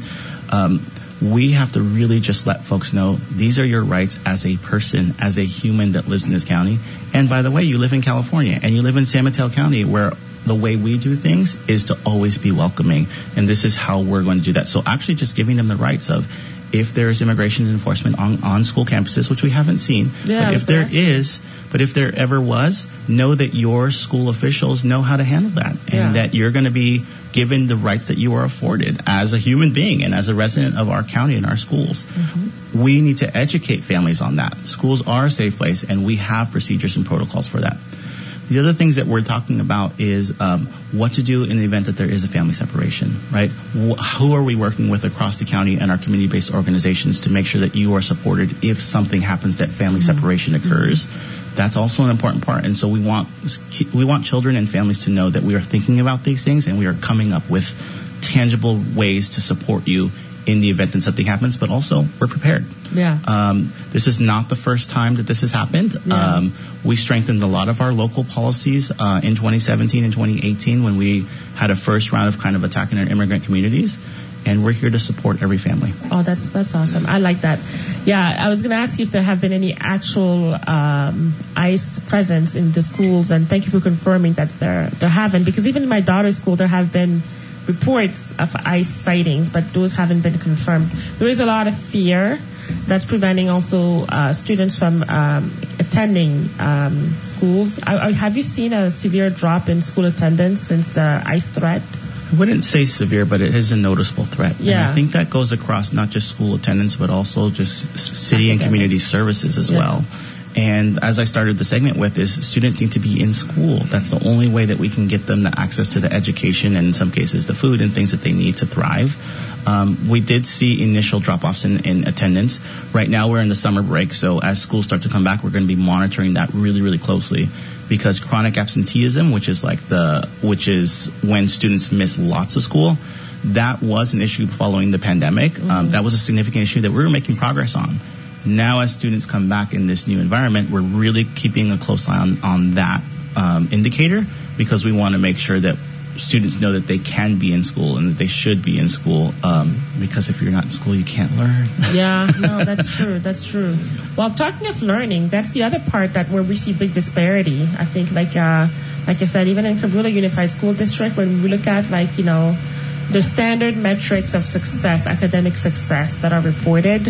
We have to really just let folks know these are your rights as a person, as a human that lives in this county. And by the way, you live in California and you live in San Mateo County, where the way we do things is to always be welcoming. And this is how we're going to do that. So actually just giving them the rights of, if there is immigration enforcement on school campuses, which we haven't seen, but if there ever was, know that your school officials know how to handle that, and that you're going to be given the rights that you are afforded as a human being and as a resident of our county and our schools. Mm-hmm. We need to educate families on that. Schools are a safe place, and we have procedures and protocols for that. The other things that we're talking about is what to do in the event that there is a family separation, right? Who are we working with across the county and our community-based organizations to make sure that you are supported if something happens, that family separation occurs? That's also an important part. And so we want children and families to know that we are thinking about these things and we are coming up with tangible ways to support you in the event that something happens, but also we're prepared. This is not the first time that this has happened. We strengthened a lot of our local policies in 2017 and 2018 when we had a first round of kind of attacking our immigrant communities, and we're here to support every family. Oh, that's awesome. I like that. Yeah, I was going to ask you if there have been any actual ICE presence in the schools, and thank you for confirming that there haven't, because even in my daughter's school there have been reports of ICE sightings, but those haven't been confirmed. There is a lot of fear that's preventing also students from attending schools. Have you seen a severe drop in school attendance since the ICE threat? I wouldn't say severe, but it is a noticeable threat. And I think that goes across not just school attendance, but also just city and community services as well. And as I started the segment with, is students need to be in school. That's the only way that we can get them the access to the education and in some cases the food and things that they need to thrive. We did see initial drop-offs in attendance. Right now we're in the summer break, so as schools start to come back, we're going to be monitoring that really, really closely, because chronic absenteeism, which is when students miss lots of school, that was an issue following the pandemic. That was a significant issue that we were making progress on. Now, as students come back in this new environment, we're really keeping a close eye on that indicator, because we want to make sure that students know that they can be in school and that they should be in school, because if you're not in school, you can't learn. That's true. Well, talking of learning, that's the other part where we see big disparity. I think, like I said, even in Cabrillo Unified School District, when we look at the standard metrics of success, academic success that are reported,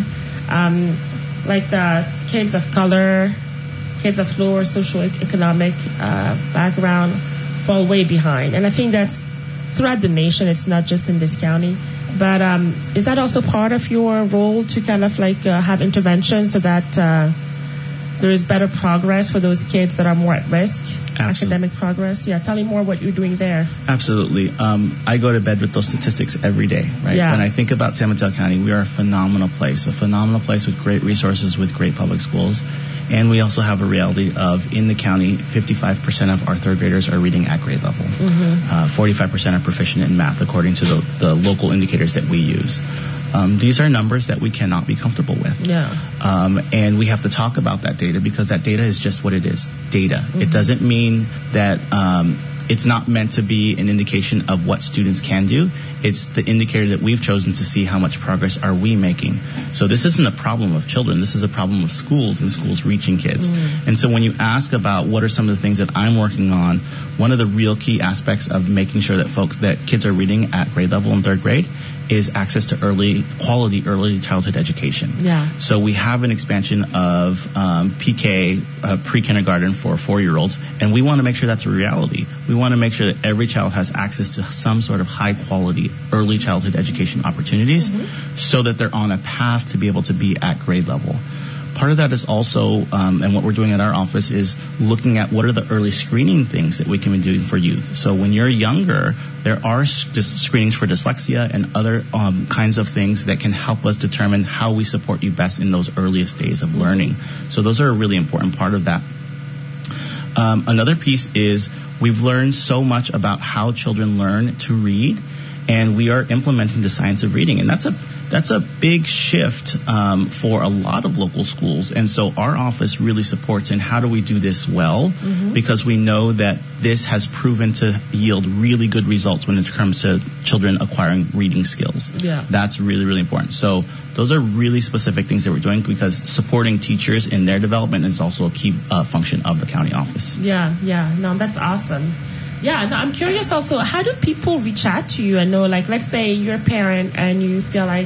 like the kids of color, kids of lower socioeconomic background fall way behind. And I think that's throughout the nation. It's not just in this county. But is that also part of your role to kind of have interventions so that there is better progress for those kids that are more at risk? Academic progress. Tell me more what you're doing there. Absolutely. I go to bed with those statistics every day, right? When I think about San Mateo County, we are a phenomenal place with great resources, with great public schools. And we also have a reality of, in the county, 55% of our third graders are reading at grade level. 45% are proficient in math, according to the local indicators that we use. These are numbers that we cannot be comfortable with. And we have to talk about that data, because that data is just what it is, data. It doesn't mean that it's not meant to be an indication of what students can do. It's the indicator that we've chosen to see how much progress are we making. So this isn't a problem of children. This is a problem of schools and schools reaching kids. And so when you ask about what are some of the things that I'm working on, one of the real key aspects of making sure that kids are reading at grade level in third grade is access to quality early childhood education. So we have an expansion of PK, pre-kindergarten for 4-year-olds, and we want to make sure that's a reality. We want to make sure that every child has access to some sort of high quality early childhood education opportunities, so that they're on a path to be able to be at grade level. Part of that is also, and what we're doing at our office, is looking at what are the early screening things that we can be doing for youth. So when you're younger, there are screenings for dyslexia and other kinds of things that can help us determine how we support you best in those earliest days of learning. So those are a really important part of that. Another piece is we've learned so much about how children learn to read, and we are implementing the science of reading, and that's a big shift for a lot of local schools. And so our office really supports in how do we do this well, because we know that this has proven to yield really good results when it comes to children acquiring reading skills. Yeah. That's really, really important. So those are really specific things that we're doing, because supporting teachers in their development is also a key function of the county office. Yeah. No, that's awesome. Yeah, no, I'm curious also, how do people reach out to you? I know, like, let's say you're a parent and you feel like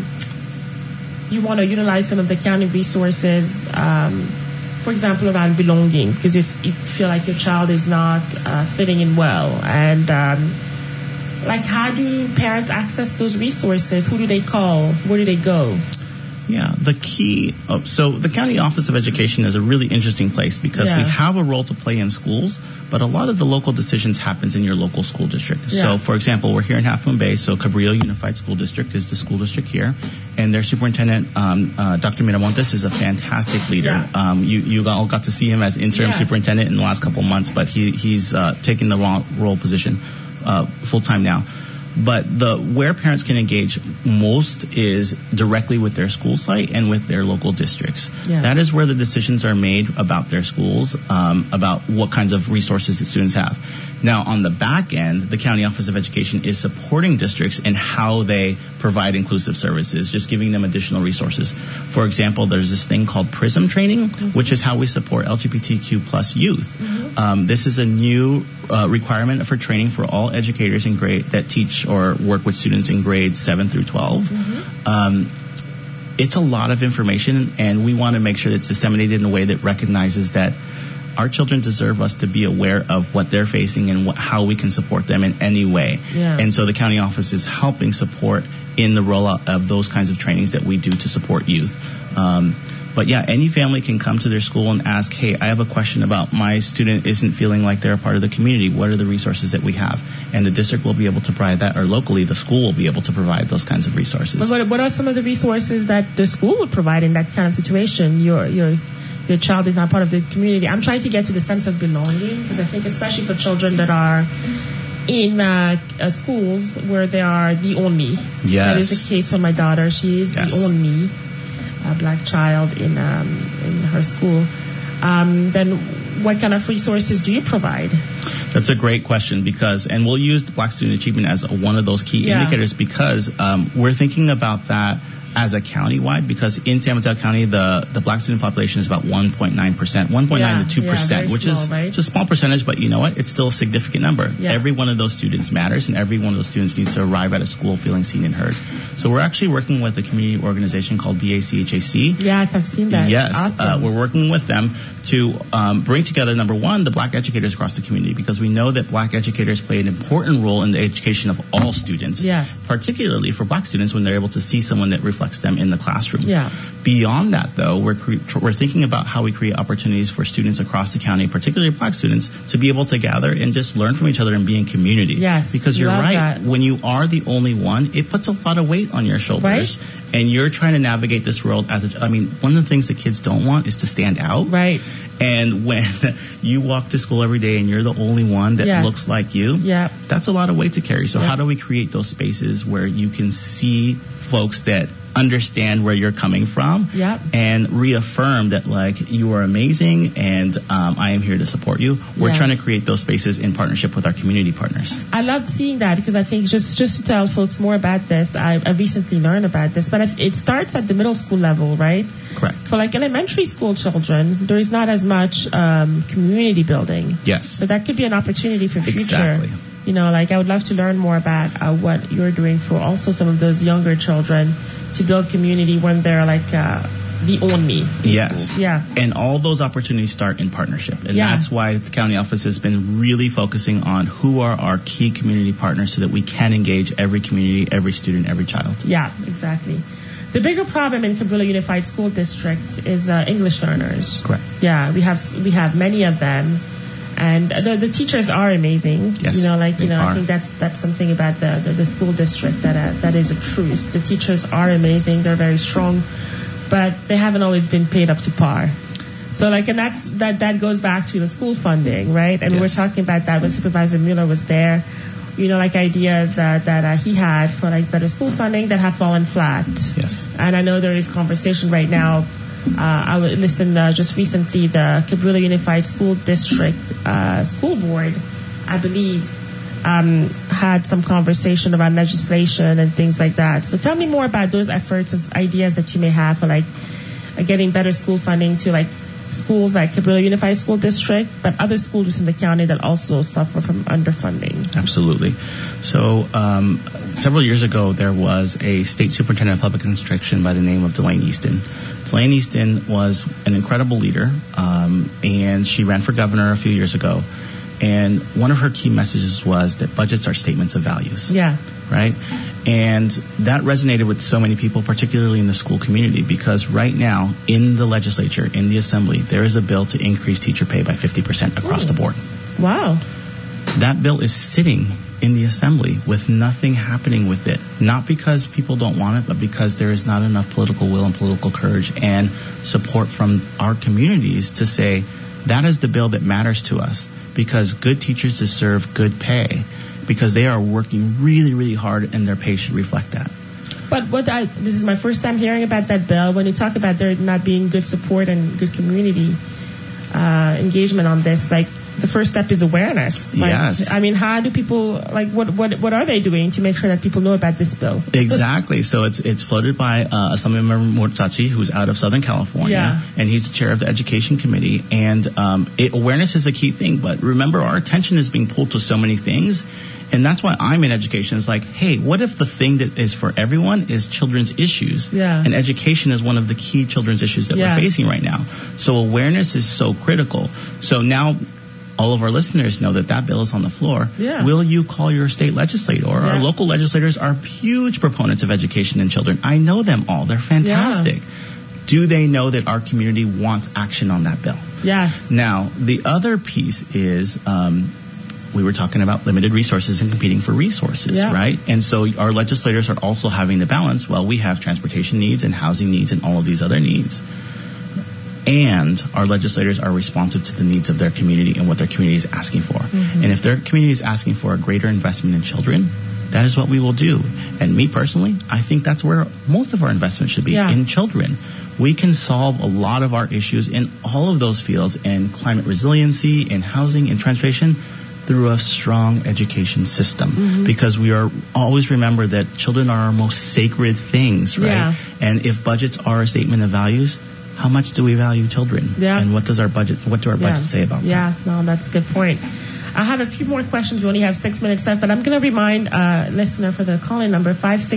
you want to utilize some of the county resources, for example, around belonging, because if you feel like your child is not fitting in well, and like, how do parents access those resources? Who do they call? Where do they go? Yeah, the key. So the County Office of Education is a really interesting place, because we have a role to play in schools, but a lot of the local decisions happens in your local school district. Yeah. So, for example, we're here in Half Moon Bay, so Cabrillo Unified School District is the school district here, and their superintendent, Dr. Miramontes, is a fantastic leader. Yeah. You all got to see him as interim superintendent in the last couple of months, but he's taken the role position full time now. But where parents can engage most is directly with their school site and with their local districts. Yeah. That is where the decisions are made about their schools, about what kinds of resources the students have. Now, on the back end, the County Office of Education is supporting districts in how they provide inclusive services, just giving them additional resources. For example, there's this thing called PRISM training, which is how we support LGBTQ plus youth. This is a new requirement for training for all educators in grade that teach or work with students in grades 7 through 12. It's a lot of information, and we want to make sure that it's disseminated in a way that recognizes that our children deserve us to be aware of what they're facing and how we can support them in any way. Yeah. And so the county office is helping support in the rollout of those kinds of trainings that we do to support youth. But yeah, any family can come to their school and ask, hey, I have a question about my student isn't feeling like they're a part of the community. What are the resources that we have? And the district will be able to provide that, or locally, the school will be able to provide those kinds of resources. But what are some of the resources that the school would provide in that kind of situation? Your child is not part of the community. I'm trying to get to the sense of belonging, because I think especially for children that are in schools where they are the only. Yes. That is the case for my daughter. She is the only black child in her school. Then what kind of resources do you provide? That's a great question, and we'll use the Black Student Achievement as one of those key indicators, because we're thinking about that as a county-wide, because in San Mateo County, the black student population is about 1.9%, 1.9 to 2%, which is just a small percentage, but you know what? It's still a significant number. Yeah. Every one of those students matters, and every one of those students needs to arrive at a school feeling seen and heard. So we're actually working with a community organization called BACHAC. Yes, I've seen that. Yes, awesome. We're working with them to bring together, number one, the black educators across the community, because we know that black educators play an important role in the education of all students, particularly for black students when they're able to see someone that reflects them in the classroom. Yeah. Beyond that, though, we're thinking about how we create opportunities for students across the county, particularly black students, to be able to gather and just learn from each other and be in community. Yes, because you're right. That. When you are the only one, it puts a lot of weight on your shoulders. Right. And you're trying to navigate this world one of the things that kids don't want is to stand out. Right. And when you walk to school every day and you're the only one that looks like you, that's a lot of weight to carry. So how do we create those spaces where you can see folks that understand where you're coming from and reaffirm that, like, you are amazing and I am here to support you. We're trying to create those spaces in partnership with our community partners. I loved seeing that, because I think just to tell folks more about this, I recently learned about this, but it starts at the middle school level, right? Correct. For like elementary school children, there is not as much community building. Yes. So that could be an opportunity for future. Exactly. You know, like I would love to learn more about what you're doing for also some of those younger children to build community when they're like the only. Yes. Schools. Yeah. And all those opportunities start in partnership. And that's why the county office has been really focusing on who are our key community partners so that we can engage every community, every student, every child. Yeah, exactly. The bigger problem in Cabrillo Unified School District is English learners. Correct. Yeah, we have many of them. And the teachers are amazing. Yes, I think that's something about the school district that is a truth. The teachers are amazing. They're very strong, but they haven't always been paid up to par. So and that goes back to the school funding, right? And we're talking about that when Supervisor Mueller was there. like ideas that he had for like better school funding that have fallen flat. Yes. And I know there is conversation right now. I listened just recently, the Cabrillo Unified School District School Board, I believe, had some conversation around legislation and things like that. So tell me more about those efforts and ideas that you may have for like getting better school funding to like schools like Cabrillo Unified School District, but other schools in the county that also suffer from underfunding. Absolutely. So several years ago, there was a state superintendent of public instruction by the name of Delane Easton. Delane Easton was an incredible leader, and she ran for governor a few years ago. And one of her key messages was that budgets are statements of values. Yeah. Right? And that resonated with so many people, particularly in the school community, because right now in the legislature, in the assembly, there is a bill to increase teacher pay by 50% across the board. Wow. That bill is sitting in the assembly with nothing happening with it. Not because people don't want it, but because there is not enough political will and political courage and support from our communities to say, that is the bill that matters to us, because good teachers deserve good pay, because they are working really, really hard, and their pay should reflect that. But this is my first time hearing about that bill. When you talk about there not being good support and good community engagement on this, like the first step is awareness. Like, yes. I mean, how do people, like, what are they doing to make sure that people know about this bill? Exactly. So it's floated by Assemblymember Mortsachi, who's out of Southern California, and he's the chair of the Education Committee. And awareness is a key thing. But remember, our attention is being pulled to so many things. And that's why I'm in education. It's like, hey, what if the thing that is for everyone is children's issues? Yeah. And education is one of the key children's issues that we're facing right now. So awareness is so critical. So now all of our listeners know that bill is on the floor. Yeah. Will you call your state legislator? Our local legislators are huge proponents of education and children. I know them all. They're fantastic. Yeah. Do they know that our community wants action on that bill? Yeah. Now, the other piece is we were talking about limited resources and competing for resources, right? And so our legislators are also having to balance, well, we have transportation needs and housing needs and all of these other needs. And our legislators are responsive to the needs of their community and what their community is asking for. Mm-hmm. And if their community is asking for a greater investment in children, that is what we will do. And me personally, I think that's where most of our investment should be, in children. We can solve a lot of our issues in all of those fields, in climate resiliency, in housing, in transportation, through a strong education system, because we are always remember that children are our most sacred things, right? Yeah. And if budgets are a statement of values, how much do we value children? Yeah. And what do our budgets say about that? Yeah, no, that's a good point. I have a few more questions. We only have 6 minutes left, but I'm going to remind listener for the call-in number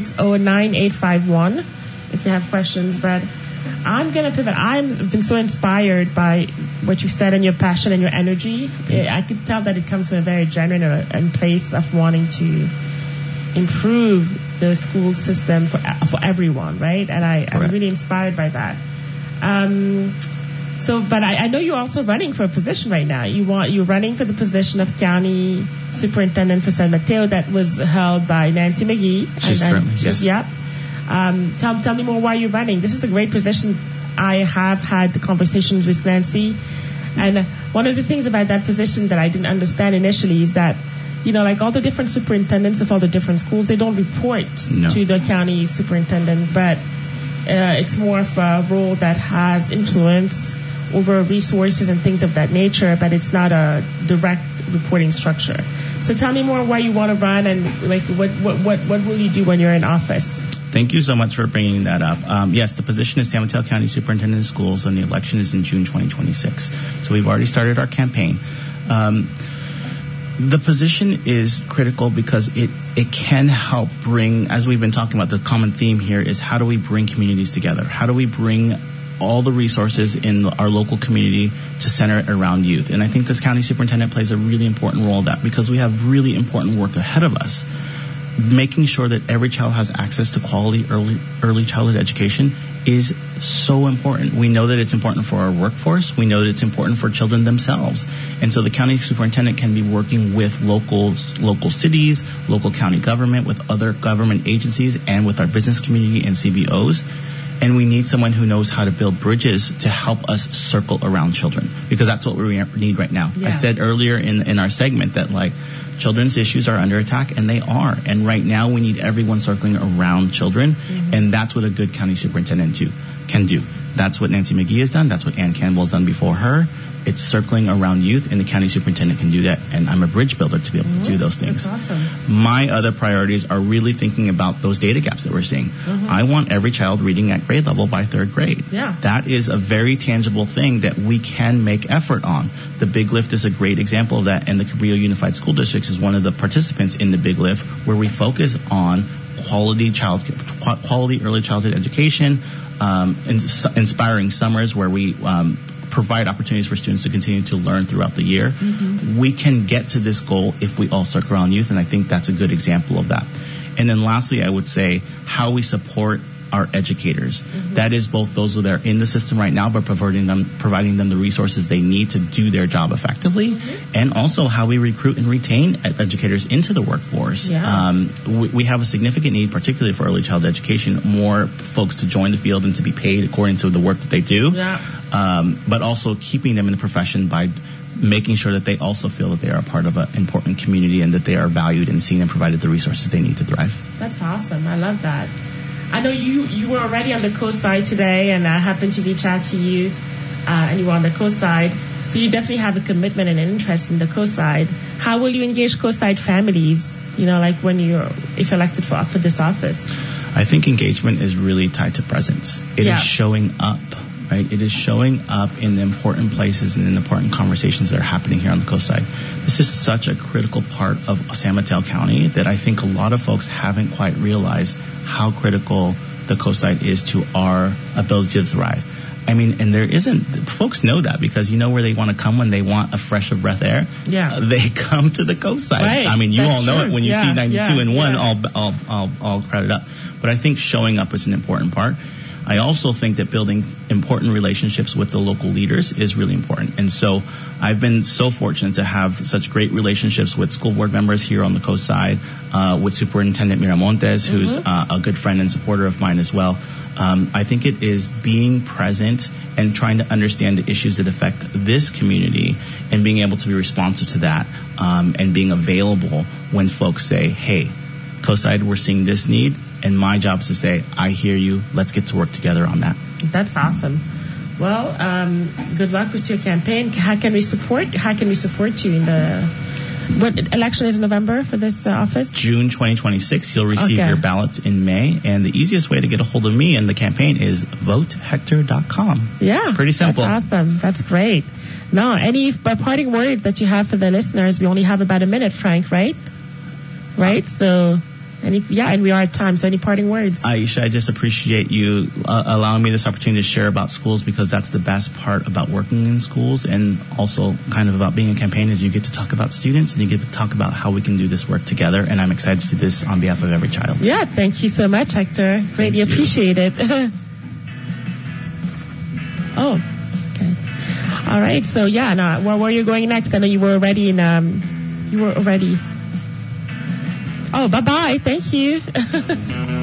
560-9851 if you have questions. But I'm going to pivot. I've been so inspired by what you said and your passion and your energy. I could tell that it comes from a very genuine and place of wanting to improve the school system for everyone, right? And I'm really inspired by that. But I know you're also running for a position right now. You're running for the position of county superintendent for San Mateo that was held by Nancy McGee. She's currently, yes. Yeah. Tell me more why you're running. This is a great position. I have had the conversations with Nancy, and one of the things about that position that I didn't understand initially is that, like all the different superintendents of all the different schools, they don't report to the county superintendent, but it's more of a role that has influence over resources and things of that nature, but it's not a direct reporting structure. So tell me more why you want to run and like what will you do when you're in office? Thank you so much for bringing that up. Yes, the position is San Mateo County Superintendent of Schools, and the election is in June 2026. So we've already started our campaign. The position is critical because it can help bring, as we've been talking about, the common theme here is how do we bring communities together? How do we bring all the resources in our local community to center it around youth? And I think this county superintendent plays a really important role in that, because we have really important work ahead of us. Making sure that every child has access to quality early childhood education is so important. We know that it's important for our workforce. We know that it's important for children themselves. And so the county superintendent can be working with local cities, local county government, with other government agencies, and with our business community and CBOs. And we need someone who knows how to build bridges to help us circle around children, because that's what we need right now. Yeah. I said earlier in our segment that like children's issues are under attack, and they are. And right now we need everyone circling around children, and that's what a good county superintendent can do. That's what Nancy McGee has done. That's what Ann Campbell has done before her. It's circling around youth, and the county superintendent can do that. And I'm a bridge builder to be able to do those things. That's awesome. My other priorities are really thinking about those data gaps that we're seeing. I want every child reading at grade level by 3rd grade. Yeah. That is a very tangible thing that we can make effort on. The Big Lift is a great example of that, and the Cabrillo Unified School Districts is one of the participants in the Big Lift, where we focus on quality early childhood education, inspiring summers where we provide opportunities for students to continue to learn throughout the year. We can get to this goal if we all circle around youth, and I think that's a good example of that. And then lastly, I would say how we support our educators. That is both those that are in the system right now, but providing them the resources they need to do their job effectively, and also how we recruit and retain educators into the workforce. Yeah. We have a significant need, particularly for early child education, more folks to join the field and to be paid according to the work that they do, but also keeping them in the profession by making sure that they also feel that they are a part of an important community and that they are valued and seen and provided the resources they need to thrive. That's awesome. I love that. I know you were already on the coast side today, and I happened to reach out to you, and you were on the coast side. So you definitely have a commitment and an interest in the coast side. How will you engage coast side families, like if elected for this office? I think engagement is really tied to presence. It is showing up, right? It is showing up in the important places and in the important conversations that are happening here on the coast side. This is such a critical part of San Mateo County that I think a lot of folks haven't quite realized how critical the coast side is to our ability to thrive. I mean, and folks know that, because where they want to come when they want a fresh of breath air? Yeah. They come to the coast side. Right. I mean, you That's all know true. it when you see 92 and 1, Yeah. all crowded up. But I think showing up is an important part. I also think that building important relationships with the local leaders is really important. And so I've been so fortunate to have such great relationships with school board members here on the coast side, with Superintendent Miramontes, who's a good friend and supporter of mine as well. I think it is being present and trying to understand the issues that affect this community and being able to be responsive to that, and being available when folks say, hey, coast side, we're seeing this need. And my job is to say, I hear you. Let's get to work together on that. That's awesome. Well, good luck with your campaign. How can we support you in what election is in November for this office? June 2026. You'll receive your ballots in May. And the easiest way to get a hold of me and the campaign is votehector.com. Yeah. Pretty simple. That's awesome. That's great. Now, any parting word that you have for the listeners? We only have about a minute, Frank, right? Right? So... and we are at time, so any parting words? Aisha, I just appreciate you allowing me this opportunity to share about schools, because that's the best part about working in schools, and also kind of about being a campaign is you get to talk about students and you get to talk about how we can do this work together, and I'm excited to do this on behalf of every child. Yeah, thank you so much, Hector. Greatly appreciate it. Oh, okay. All right, so where were you going next? I know you were already Oh, bye-bye. Thank you.